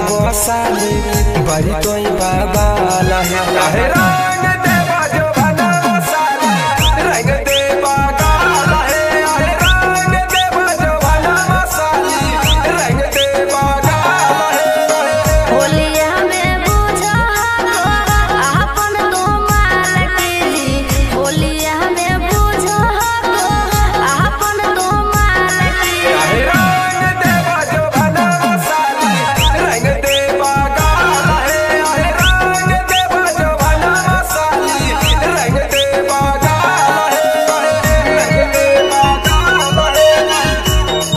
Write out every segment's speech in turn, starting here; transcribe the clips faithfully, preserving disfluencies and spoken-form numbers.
गोसाली बड़ी तोई बाबा लहे लहे रंग देवा जो बना गोसाली रंग देवा गाला है रंग देवा जो बना गोसाली रंग देवा गाला है। होलिया में बुझा अपन तो माल कीली होलिया में बुझा अपन तो माल कीली रंग देवा जो बना गोसाली रंग देवा गाला है रंग देवा जो बना गोसाली रंग देवा गाला है रंग देवा गाला है रंग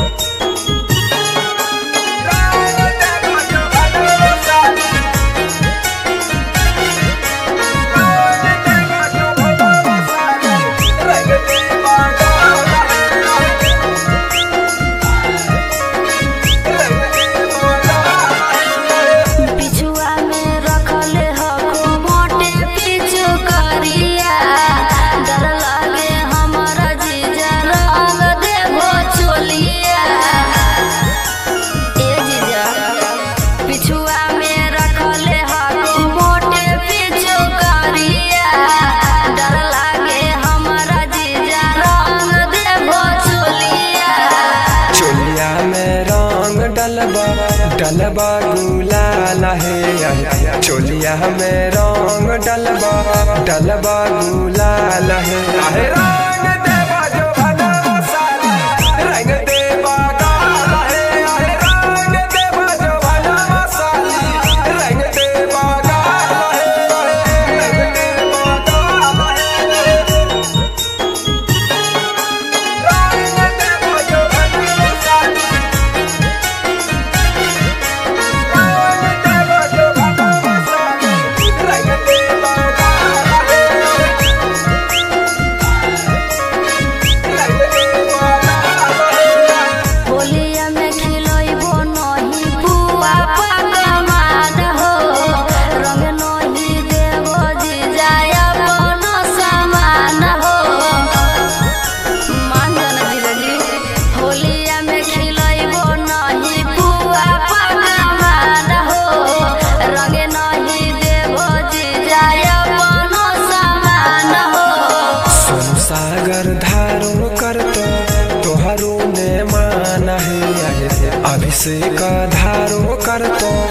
देवा जो बना गोसाली रंग देवा जो बना गोसाली रंग देवा गाला पिछुआ में रखल हको मोटे पिछु करिया डर लागे हमारा जीजा रंग देवो चोलिया ए जीजा पिछुआ में रखल हको मोटे पिछु करिया डर लागे हमारा जीजा रंग देवो चोलिया चोलिया में रंग डलबा डलबा गुलाल है चोलिया में रंग डलबा डलबा गुलाल है रंग देवा जो बना गोसाली रंग देवा गाला है रंग देवा जो बना गोसाली रंग देवा गाला है रंग देवा गाला है रंग देवा जो बना गोसाली रंग देवा जो बना गोसाली रंग देवा गाला है रंग देवा गाला है। होलिया में खिलइबो नहीं बुआ पकवान हो रंग नहीं देवो जीजाय अपन सामान हो मान जाना जीजा जी होलिया में खिलइबो नहीं बुआ पकवान हो रंग नहीं देवो जीजाय अपन सामान हो सोनू सागर धारो करतो तोहरो ने मान है अभिषेक धारो करतो